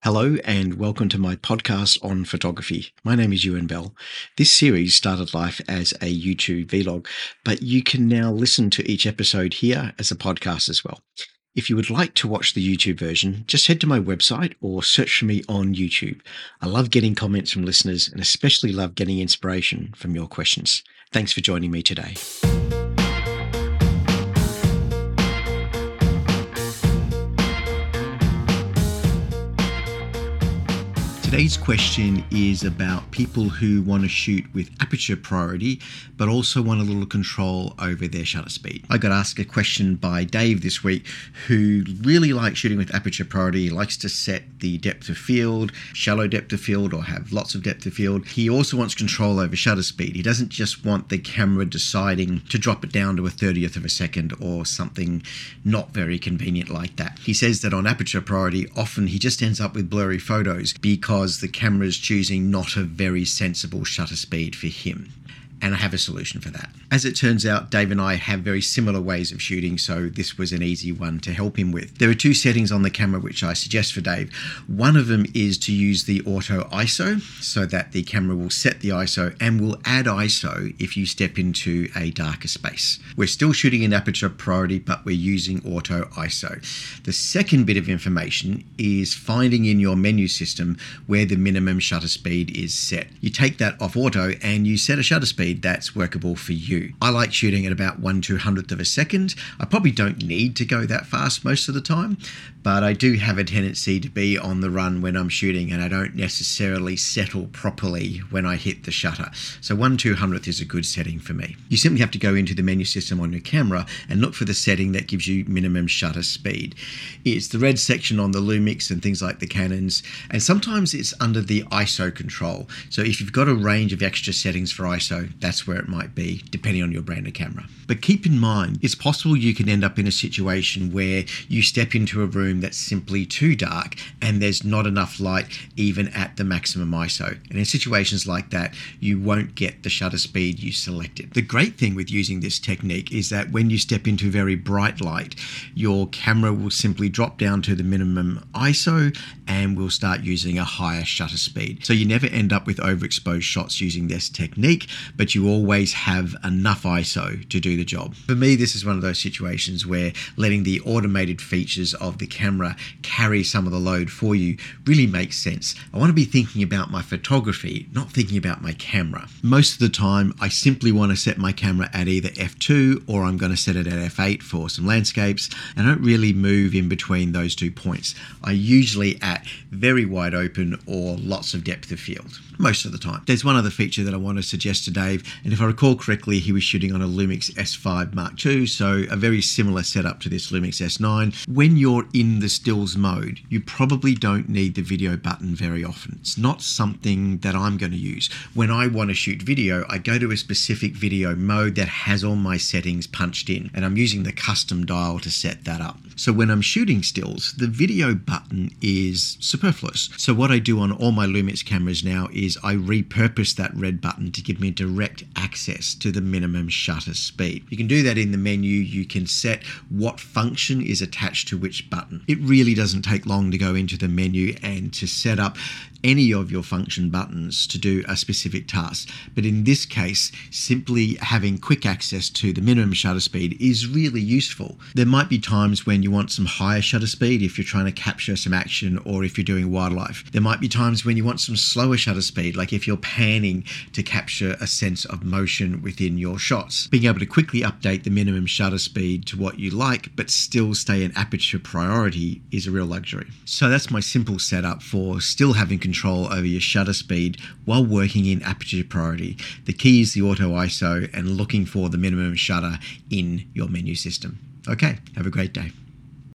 Hello and welcome to my podcast on photography. My name is Ewan Bell. This series started life as a YouTube vlog, but you can now listen to each episode here as a podcast as well. If you would like to watch the YouTube version, just head to my website or search for me on YouTube. I love getting comments from listeners and especially love getting inspiration from your questions. Thanks for joining me today. Today's question is about people who want to shoot with aperture priority, but also want a little control over their shutter speed. I got asked a question by Dave this week, who really likes shooting with aperture priority. He likes to set the depth of field, shallow depth of field, or have lots of depth of field. He also wants control over shutter speed. He doesn't just want the camera deciding to drop it down to a 30th of a second or something not very convenient like that. He says that on aperture priority, often he just ends up with blurry photos because the camera is choosing not a very sensible shutter speed for him. And I have a solution for that. As it turns out, Dave and I have very similar ways of shooting, so this was an easy one to help him with. There are two settings on the camera which I suggest for Dave. One of them is to use the auto ISO, so that the camera will set the ISO and will add ISO if you step into a darker space. We're still shooting in aperture priority, but we're using auto ISO. The second bit of information is finding in your menu system where the minimum shutter speed is set. You take that off auto and you set a shutter speed that's workable for you. I like shooting at about 1/200th of a second. I probably don't need to go that fast most of the time, but I do have a tendency to be on the run when I'm shooting and I don't necessarily settle properly when I hit the shutter. So 1/200th is a good setting for me. You simply have to go into the menu system on your camera and look for the setting that gives you minimum shutter speed. It's the red section on the Lumix and things like the Canons, and sometimes it's under the ISO control. So if you've got a range of extra settings for ISO, that's where it might be, depending on your brand of camera. But keep in mind, it's possible you can end up in a situation where you step into a room that's simply too dark and there's not enough light even at the maximum ISO. And in situations like that, you won't get the shutter speed you selected. The great thing with using this technique is that when you step into very bright light, your camera will simply drop down to the minimum ISO and will start using a higher shutter speed. So you never end up with overexposed shots using this technique, but you always have enough ISO to do the job. For me, this is one of those situations where letting the automated features of the camera carry some of the load for you really makes sense. I want to be thinking about my photography, not thinking about my camera. Most of the time, I simply want to set my camera at either f2 or I'm going to set it at f8 for some landscapes. I don't really move in between those 2 points. I usually at very wide open or lots of depth of field, most of the time. There's one other feature that I want to suggest to Dave, and if I recall correctly, he was shooting on a Lumix S5 Mark II, so a very similar setup to this Lumix S9. When you're in the stills mode, you probably don't need the video button very often. It's not something that I'm going to use. When I want to shoot video, I go to a specific video mode that has all my settings punched in, and I'm using the custom dial to set that up. So when I'm shooting stills, the video button is superfluous. So what I do on all my Lumix cameras now is I repurpose that red button to give me direct access to the minimum shutter speed. You can do that in the menu. You can set what function is attached to which button. It really doesn't take long to go into the menu and to set up any of your function buttons to do a specific task. But in this case, simply having quick access to the minimum shutter speed is really useful. There might be times when you want some higher shutter speed if you're trying to capture some action or if you're doing wildlife. There might be times when you want some slower shutter speed, like if you're panning to capture a sense of motion within your shots. Being able to quickly update the minimum shutter speed to what you like, but still stay in aperture priority is a real luxury. So that's my simple setup for still having control over your shutter speed while working in aperture priority. The key is the auto ISO and looking for the minimum shutter in your menu system. Okay, have a great day.